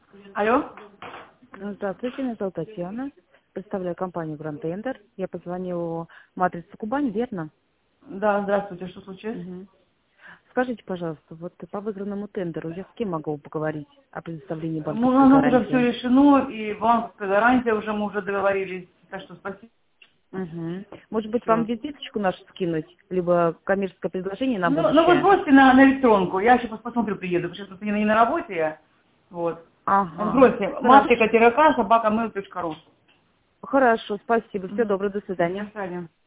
Алло? Здравствуйте, меня зовут Татьяна. Представляю компанию Grand Tender. Я позвонила Матрицу Кубань, верно? Да, здравствуйте, что случилось? Мгм. Скажите, пожалуйста, вот по выигранному тендеру я с кем могу поговорить о предоставлении Ну, банковской у нас уже все гарантии? решено, и банковская гарантия уже, мы уже договорились. Так что спасибо. Мгм. Может быть, вам Всё. визиточку нашу скинуть, либо коммерческое предложение на Ну вот будущее? бросьте на электронку, я сейчас посмотрю, приеду, потому что просто не на работе я. Вот. Ага, Бросьте, хорошо. matrika.k@mail.ru. Хорошо, спасибо. Всего Мгм. доброго, до До свидания. свидания.